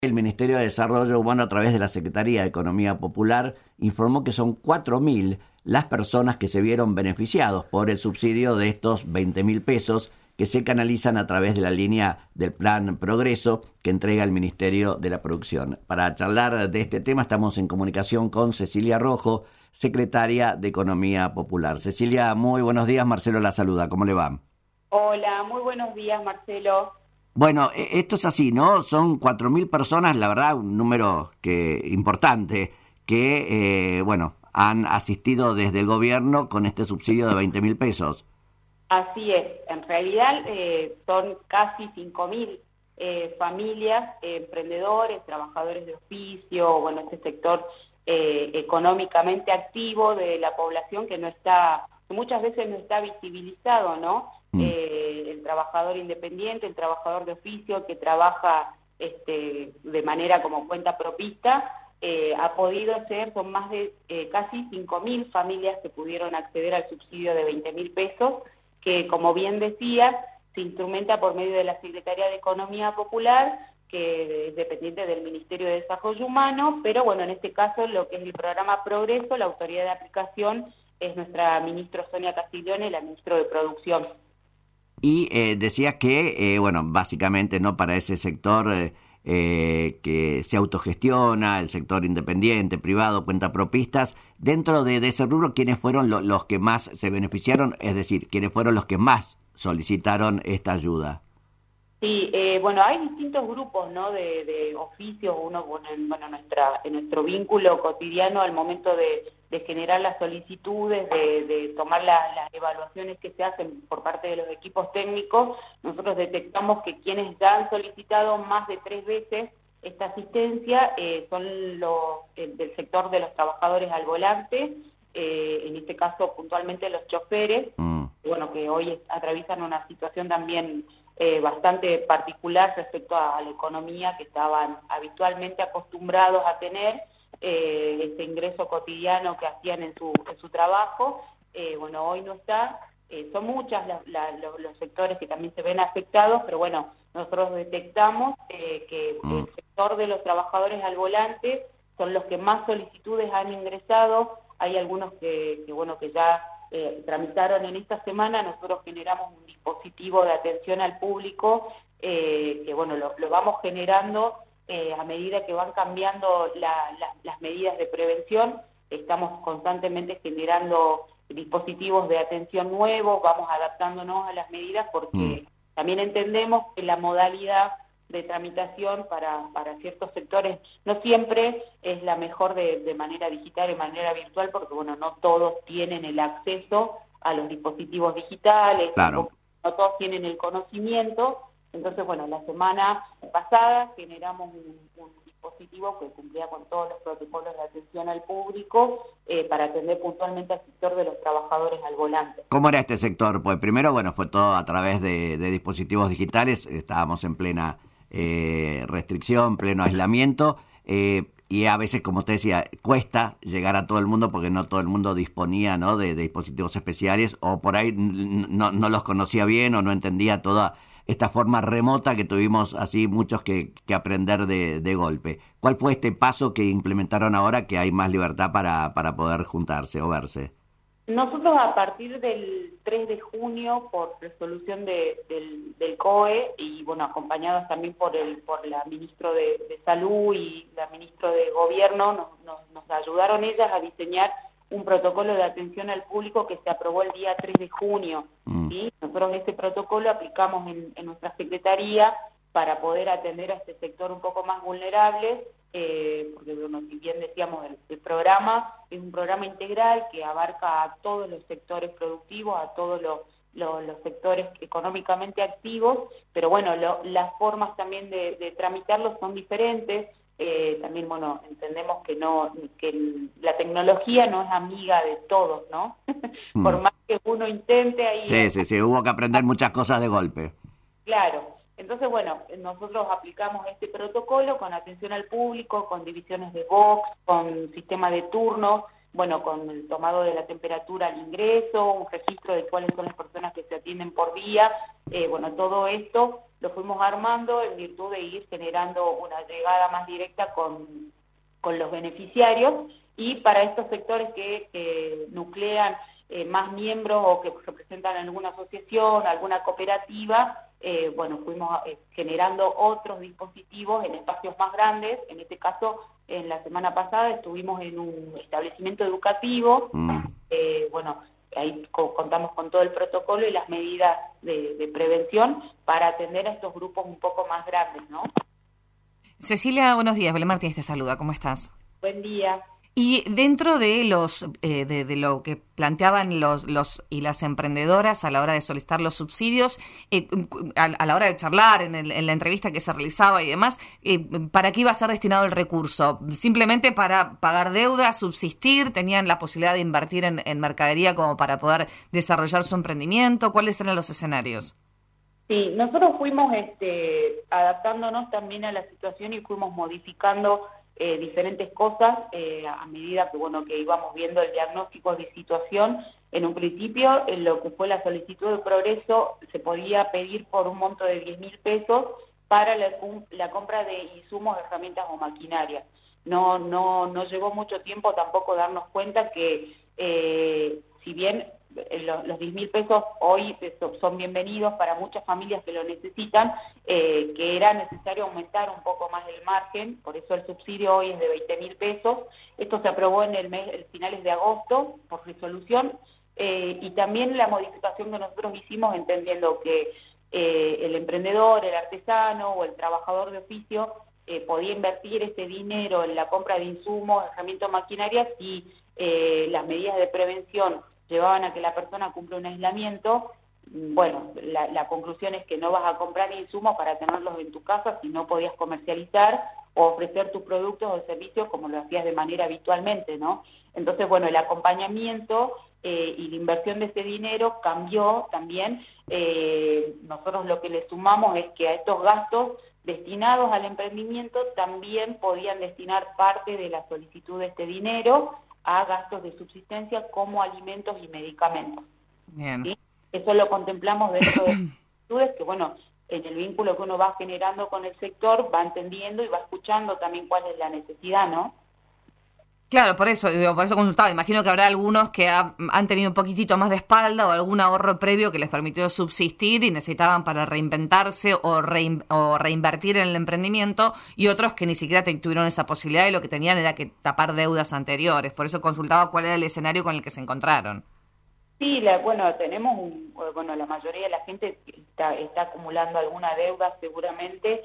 El Ministerio de Desarrollo Humano, a través de la Secretaría de Economía Popular, informó que son 4.000 las personas que se vieron beneficiados por el subsidio de estos 20.000 pesos que se canalizan a través de la línea del Plan Progreso que entrega el Ministerio de la Producción. Para charlar de este tema estamos en comunicación con Cecilia Rojo, secretaria de Economía Popular. Cecilia, muy buenos días. Marcelo la saluda. ¿Cómo le va? Hola, muy buenos días, Marcelo. Bueno, esto es así, ¿no? Son 4.000 personas, la verdad, un número importante, que, han asistido desde el gobierno con este subsidio de 20.000 pesos. Así es, en realidad son casi 5.000 familias, emprendedores, trabajadores de oficio, bueno, este sector económicamente activo de la población que muchas veces no está visibilizado, ¿no? El trabajador independiente, el trabajador de oficio que trabaja de manera como cuenta propista, ha podido ser, son más de casi 5.000 familias que pudieron acceder al subsidio de 20.000 pesos, que como bien decías, se instrumenta por medio de la Secretaría de Economía Popular, que es dependiente del Ministerio de Desarrollo Humano, pero bueno, en este caso lo que es el programa Progreso, la autoridad de aplicación es nuestra ministra Sonia Castiglione, la ministra de Producción. Y decía que, básicamente, ¿no?, para ese sector que se autogestiona, el sector independiente, privado, cuentapropistas, dentro de ese rubro, ¿quiénes fueron los que más se beneficiaron? Es decir, ¿quiénes fueron los que más solicitaron esta ayuda? Sí, hay distintos grupos, ¿no?, de oficios. Uno, en nuestro vínculo cotidiano al momento de generar las solicitudes, de tomar las evaluaciones que se hacen por parte de los equipos técnicos, nosotros detectamos que quienes ya han solicitado más de 3 veces esta asistencia son los del sector de los trabajadores al volante, en este caso puntualmente los choferes, que hoy atraviesan una situación también bastante particular respecto a la economía que estaban habitualmente acostumbrados a tener, este ingreso cotidiano que hacían en su trabajo. Hoy no está. Son muchas los sectores que también se ven afectados, pero bueno, nosotros detectamos que el sector de los trabajadores al volante son los que más solicitudes han ingresado. Hay algunos que ya tramitaron en esta semana. Nosotros generamos un dispositivo de atención al público lo vamos generando a medida que van cambiando las medidas de prevención. Estamos constantemente generando dispositivos de atención nuevos, vamos adaptándonos a las medidas porque también entendemos que la modalidad de tramitación para ciertos sectores no siempre es la mejor de manera digital y manera virtual, porque no todos tienen el acceso a los dispositivos digitales, claro. No todos tienen el conocimiento. Entonces, la semana pasada generamos un dispositivo que cumplía con todos los protocolos de atención al público para atender puntualmente al sector de los trabajadores al volante. ¿Cómo era este sector? Pues primero, fue todo a través de dispositivos digitales. Estábamos en plena restricción, pleno aislamiento, y a veces, como usted decía, cuesta llegar a todo el mundo porque no todo el mundo disponía, ¿no?, de dispositivos especiales, o por ahí no los conocía bien o no entendía toda esta forma remota que tuvimos así muchos que aprender de golpe. ¿Cuál fue este paso que implementaron ahora que hay más libertad para poder juntarse o verse? Nosotros a partir del 3 de junio, por resolución del COE, y acompañados también por la ministra de Salud y la ministra de Gobierno, nos ayudaron ellas a diseñar un protocolo de atención al público que se aprobó el día 3 de junio. ¿Sí? Nosotros ese protocolo aplicamos en nuestra secretaría para poder atender a este sector un poco más vulnerable, porque si bien decíamos, el programa es un programa integral que abarca a todos los sectores productivos, a todos los sectores económicamente activos, pero las formas también de tramitarlos son diferentes. También entendemos que la tecnología no es amiga de todos, ¿no? Por más que uno intente ahí. Sí, hubo que aprender muchas cosas de golpe. Claro. Entonces, nosotros aplicamos este protocolo con atención al público, con divisiones de box, con sistema de turnos, bueno, con el tomado de la temperatura al ingreso, un registro de cuáles son las personas que se atienden por día, bueno, todo esto lo fuimos armando en virtud de ir generando una llegada más directa con los beneficiarios, y para estos sectores que nuclean más miembros o que representan alguna asociación, alguna cooperativa, bueno, fuimos generando otros dispositivos en espacios más grandes. En este caso, en la semana pasada estuvimos en un establecimiento educativo, bueno, ahí contamos con todo el protocolo y las medidas de prevención para atender a estos grupos un poco más grandes, ¿no? Cecilia, buenos días. Belén Martínez te saluda. ¿Cómo estás? Buen día. Y dentro de los de lo que planteaban los y las emprendedoras a la hora de solicitar los subsidios, a la hora de charlar en la entrevista que se realizaba y demás, ¿para qué iba a ser destinado el recurso? ¿Simplemente para pagar deudas, subsistir? ¿Tenían la posibilidad de invertir en mercadería como para poder desarrollar su emprendimiento? ¿Cuáles eran los escenarios? Sí, nosotros fuimos adaptándonos también a la situación y fuimos modificando diferentes cosas a medida que, bueno, que íbamos viendo el diagnóstico de situación. En un principio, en lo que fue la solicitud de progreso, se podía pedir por un monto de 10.000 pesos para la compra de insumos, herramientas o maquinaria. No llevó mucho tiempo tampoco darnos cuenta que si bien los 10.000 pesos hoy son bienvenidos para muchas familias que lo necesitan, que era necesario aumentar un poco más el margen, por eso el subsidio hoy es de 20.000 pesos. Esto se aprobó en el finales de agosto por resolución, y también la modificación que nosotros hicimos entendiendo que el emprendedor, el artesano o el trabajador de oficio podía invertir ese dinero en la compra de insumos, herramientas o maquinarias si las medidas de prevención llevaban a que la persona cumpla un aislamiento. Bueno, la conclusión es que no vas a comprar insumos para tenerlos en tu casa si no podías comercializar o ofrecer tus productos o servicios como lo hacías de manera habitualmente, ¿no? Entonces, bueno, el acompañamiento y la inversión de ese dinero cambió también. Nosotros lo que le sumamos es que a estos gastos destinados al emprendimiento también podían destinar parte de la solicitud de este dinero a gastos de subsistencia como alimentos y medicamentos. Bien. ¿Sí? Eso lo contemplamos dentro de las solicitudes, que bueno, en el vínculo que uno va generando con el sector, va entendiendo y va escuchando también cuál es la necesidad, ¿no? Claro, por eso consultaba. Imagino que habrá algunos que han tenido un poquitito más de espalda o algún ahorro previo que les permitió subsistir y necesitaban para reinventarse o reinvertir en el emprendimiento, y otros que ni siquiera tuvieron esa posibilidad y lo que tenían era que tapar deudas anteriores. Por eso consultaba cuál era el escenario con el que se encontraron. Sí, bueno, tenemos la mayoría de la gente está acumulando alguna deuda seguramente.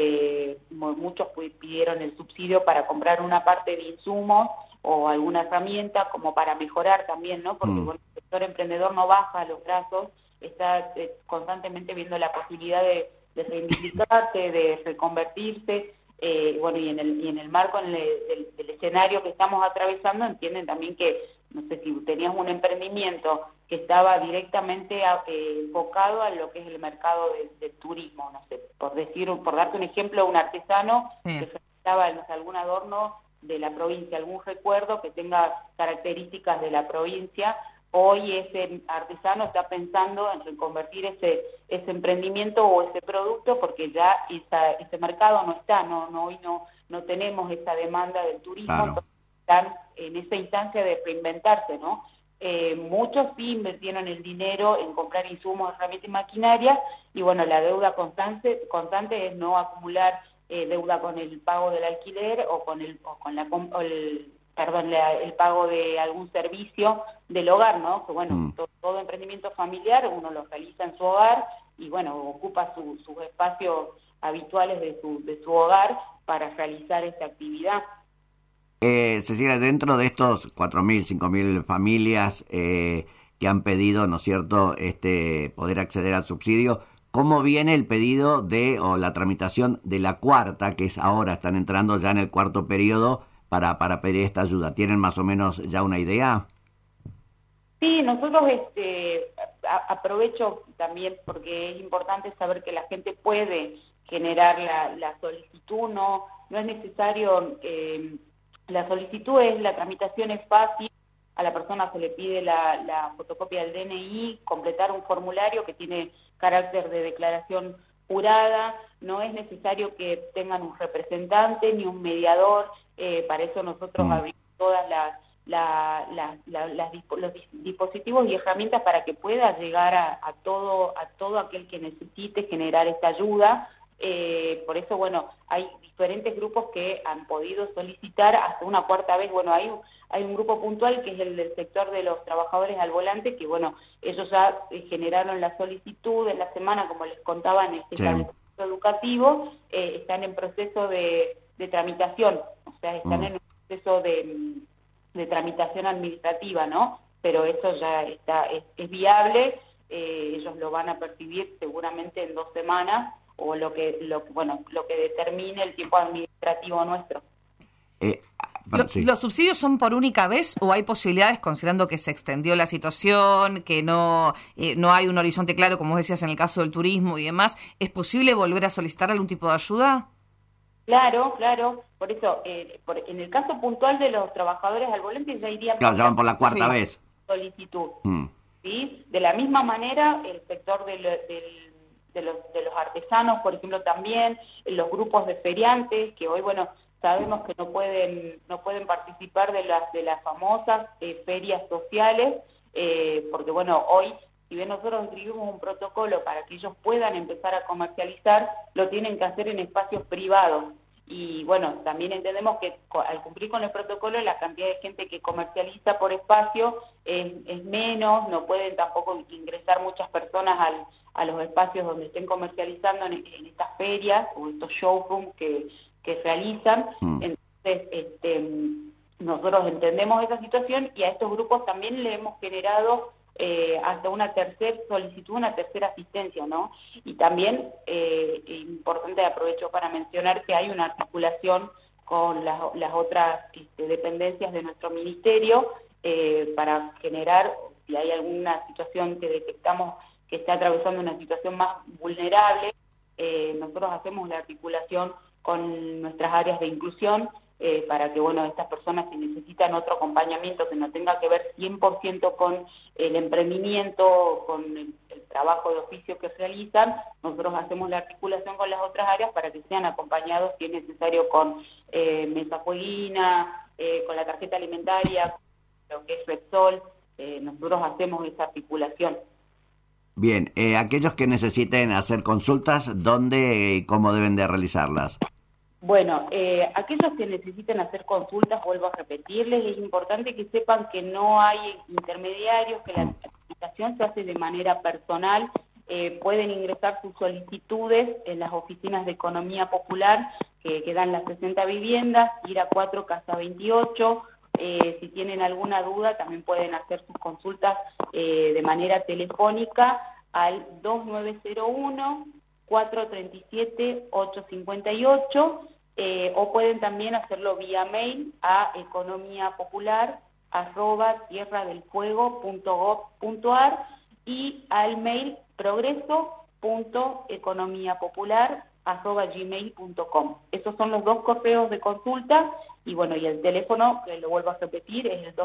Muchos pidieron el subsidio para comprar una parte de insumos o alguna herramienta como para mejorar también, ¿no? Porque bueno, el sector emprendedor no baja los brazos, está constantemente viendo la posibilidad de reivindicarse, de reconvertirse. Bueno, y en el marco del escenario que estamos atravesando, entienden también que, no sé, si tenías un emprendimiento que estaba directamente enfocado a lo que es el mercado del turismo, no sé, por darte un ejemplo, un artesano que realizaba, no sé, algún adorno de la provincia, algún recuerdo que tenga características de la provincia. Hoy ese artesano está pensando en reconvertir ese emprendimiento o ese producto porque ya ese mercado no está, hoy no tenemos esa demanda del turismo. Claro. Están en esa instancia de reinventarse, ¿no? Muchos sí invirtieron el dinero en comprar insumos, herramientas y maquinaria, y bueno, la deuda constante es no acumular deuda con el pago del alquiler o con el pago de algún servicio del hogar, ¿no? Que bueno, todo emprendimiento familiar uno lo realiza en su hogar y bueno, ocupa sus espacios habituales de su hogar para realizar esa actividad. Cecilia, dentro de estos 4.000, 5.000 familias que han pedido, ¿no es cierto?, poder acceder al subsidio, ¿cómo viene el pedido o la tramitación de la cuarta, que es ahora, están entrando ya en el cuarto periodo para pedir esta ayuda? ¿Tienen más o menos ya una idea? Sí, nosotros aprovecho también porque es importante saber que la gente puede generar la solicitud, no es necesario La solicitud la tramitación es fácil, a la persona se le pide la fotocopia del DNI, completar un formulario que tiene carácter de declaración jurada, no es necesario que tengan un representante ni un mediador, para eso nosotros abrimos todas los dispositivos y herramientas para que pueda llegar a todo aquel que necesite generar esta ayuda. Por eso, bueno, hay diferentes grupos que han podido solicitar hasta una cuarta vez. Bueno, hay un grupo puntual que es el del sector de los trabajadores al volante, que bueno, ellos ya generaron la solicitud en la semana, como les contaba, en este establecimiento educativo, están en proceso de tramitación, o sea, están en un proceso de tramitación administrativa, ¿no? Pero eso ya es viable, ellos lo van a percibir seguramente en 2 semanas, o lo que determine el tiempo administrativo nuestro. ¿Los subsidios son por única vez o hay posibilidades, considerando que se extendió la situación, que no hay un horizonte claro, como decías en el caso del turismo y demás, ¿es posible volver a solicitar algún tipo de ayuda? Claro, por eso, en el caso puntual de los trabajadores al volante ya irían... Claro, ya van por la cuarta vez. Solicitud, ¿sí? De la misma manera, el sector de los artesanos, por ejemplo, también, los grupos de feriantes, que hoy, bueno, sabemos que no pueden participar de las famosas ferias sociales, porque, bueno, hoy, si bien nosotros escribimos un protocolo para que ellos puedan empezar a comercializar, lo tienen que hacer en espacios privados. Y, bueno, también entendemos que al cumplir con el protocolo, la cantidad de gente que comercializa por espacio es menos, no pueden tampoco ingresar muchas personas a los espacios donde estén comercializando en estas ferias o estos showrooms que realizan. Entonces, nosotros entendemos esa situación y a estos grupos también le hemos generado hasta una tercera solicitud, una tercera asistencia, ¿no? Y también, importante, aprovecho para mencionar que hay una articulación con las otras dependencias de nuestro ministerio para generar, si hay alguna situación que detectamos que está atravesando una situación más vulnerable, nosotros hacemos la articulación con nuestras áreas de inclusión para que, bueno, estas personas, si necesitan otro acompañamiento que no tenga que ver 100% con el emprendimiento, con el trabajo de oficio que realizan, nosotros hacemos la articulación con las otras áreas para que sean acompañados, si es necesario, con mesa jueguina, con la tarjeta alimentaria, lo que es Repsol, nosotros hacemos esa articulación. Bien, aquellos que necesiten hacer consultas, ¿dónde y cómo deben de realizarlas? Bueno, aquellos que necesiten hacer consultas, vuelvo a repetirles, es importante que sepan que no hay intermediarios, que la aplicación se hace de manera personal, pueden ingresar sus solicitudes en las oficinas de Economía Popular, que dan las 60 viviendas, ir a 4 Casa 28, si tienen alguna duda también pueden hacer sus consultas de manera telefónica al 2901-437-858 o pueden también hacerlo vía mail a economiapopular@tierradelfuego.gov.ar y al mail progreso.economiapopular@gmail.com. Esos son los 2 correos de consulta y bueno, y el teléfono, que lo vuelvo a repetir, es el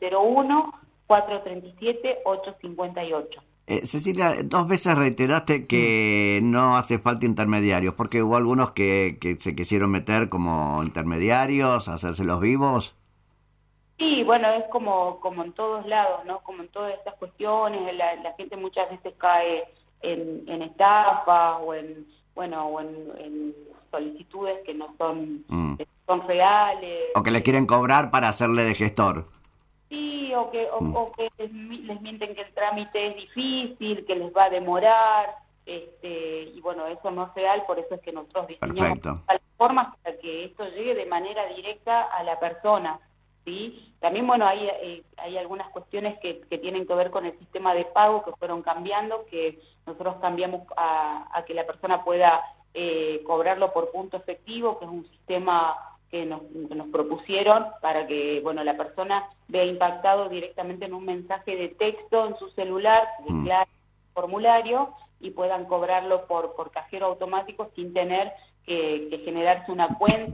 2901-437-858. Cecilia, 2 veces reiteraste que no hace falta intermediarios, porque hubo algunos que se quisieron meter como intermediarios, hacerse los vivos. Sí, bueno, es como en todos lados, ¿no? Como en todas estas cuestiones, la gente muchas veces cae en estafas o en solicitudes que no son reales. O que le quieren cobrar para hacerle de gestor. Sí, o que les mienten que el trámite es difícil, que les va a demorar, y bueno, eso no es real, por eso es que nosotros diseñamos plataformas para que esto llegue de manera directa a la persona, ¿sí? También, bueno, hay algunas cuestiones que tienen que ver con el sistema de pago que fueron cambiando, que nosotros cambiamos a que la persona pueda cobrarlo por punto efectivo, que es un sistema que nos propusieron para que, bueno, la persona vea impactado directamente en un mensaje de texto en su celular, declare el formulario y puedan cobrarlo por cajero automático sin tener que generarse una cuenta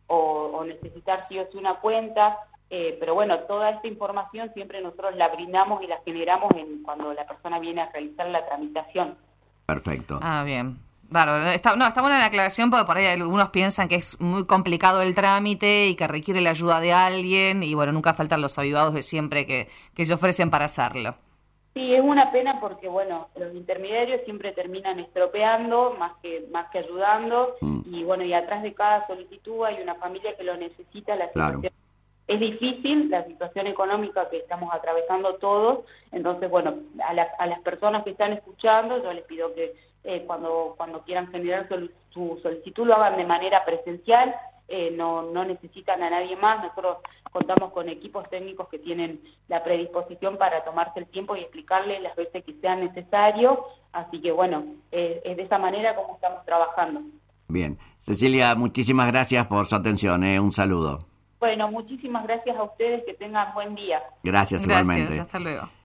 o necesitar sí o sí una cuenta. Pero bueno, toda esta información siempre nosotros la brindamos y la generamos cuando la persona viene a realizar la tramitación. Perfecto. Bien. Claro, está buena la aclaración porque por ahí algunos piensan que es muy complicado el trámite y que requiere la ayuda de alguien y bueno, nunca faltan los avivados de siempre que se ofrecen para hacerlo. Sí, es una pena porque bueno, los intermediarios siempre terminan estropeando más que ayudando y bueno, y atrás de cada solicitud hay una familia que lo necesita, la situación. Claro. Es difícil la situación económica que estamos atravesando todos, entonces bueno, a las personas que están escuchando yo les pido que cuando quieran generar su solicitud lo hagan de manera presencial, no necesitan a nadie más, nosotros contamos con equipos técnicos que tienen la predisposición para tomarse el tiempo y explicarles las veces que sea necesario, así que bueno, es de esa manera como estamos trabajando. Bien, Cecilia, muchísimas gracias por su atención, un saludo. Bueno, muchísimas gracias a ustedes, que tengan buen día. Gracias igualmente. Hasta luego.